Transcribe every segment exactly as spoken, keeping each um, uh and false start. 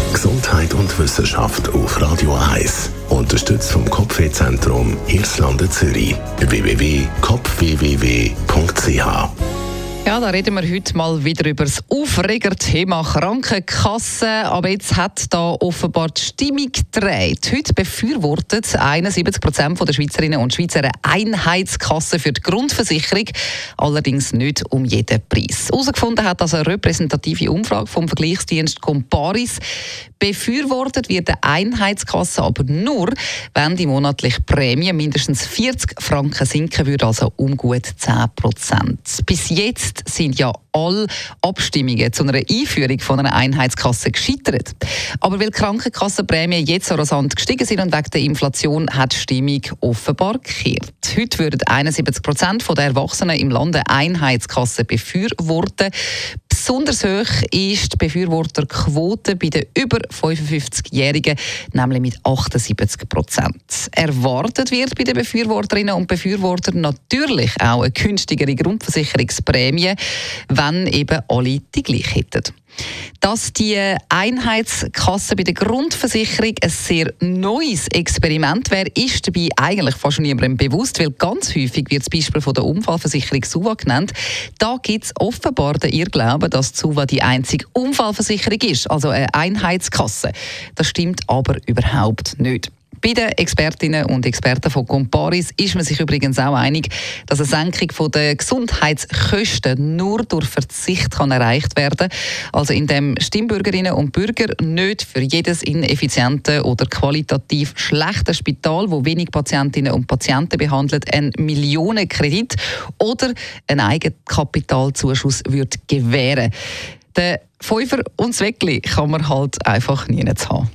Gesundheit und Wissenschaft auf Radio eins. Unterstützt vom Kopfwehzentrum Irlande Zürich. w w w punkt kopf w w w punkt c h. Ja, da reden wir heute mal wieder über das Aufregerthema Krankenkassen. Aber jetzt hat da offenbar die Stimmung gedreht. Heute befürwortet einundsiebzig Prozent der Schweizerinnen und Schweizer eine Einheitskasse für die Grundversicherung. Allerdings nicht um jeden Preis. Herausgefunden hat das eine repräsentative Umfrage vom Vergleichsdienst Comparis. Befürwortet wird eine Einheitskasse aber nur, wenn die monatliche Prämie mindestens vierzig Franken sinken würde, also um gut zehn Prozent. Bis jetzt sind ja alle Abstimmungen zu einer Einführung von einer Einheitskasse gescheitert. Aber weil die Krankenkassenprämien jetzt so rasant gestiegen sind und wegen der Inflation hat die Stimmung offenbar gekehrt. Heute würden einundsiebzig Prozent der Erwachsenen im Land eine Einheitskasse befürworten. Besonders hoch ist die Befürworterquote bei den über fünfundfünfzigjährigen, nämlich mit achtundsiebzig Prozent. Erwartet wird bei den Befürworterinnen und Befürwortern natürlich auch eine günstigere Grundversicherungsprämie, wenn eben alle die gleiche hätten. Dass die Einheitskasse bei der Grundversicherung ein sehr neues Experiment wäre, ist dabei eigentlich fast niemandem bewusst, weil ganz häufig wird das Beispiel von der Unfallversicherung SUVA genannt. Da gibt es offenbar den Irrglauben, dass die SUVA die einzige Unfallversicherung ist, also eine Einheitskasse. Das stimmt aber überhaupt nicht. Bei den Expertinnen und Experten von Comparis ist man sich übrigens auch einig, dass eine Senkung der Gesundheitskosten nur durch Verzicht kann erreicht werden kann. Also indem Stimmbürgerinnen und Bürger nicht für jedes ineffiziente oder qualitativ schlechte Spital, wo wenig Patientinnen und Patienten behandelt, einen Millionenkredit oder einen Eigenkapitalzuschuss wird gewähren. Den Fünfer und das Weckli kann man halt einfach nie haben.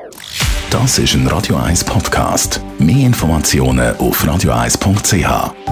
Das ist ein Radio eins Podcast. Mehr Informationen auf radio eins punkt c h.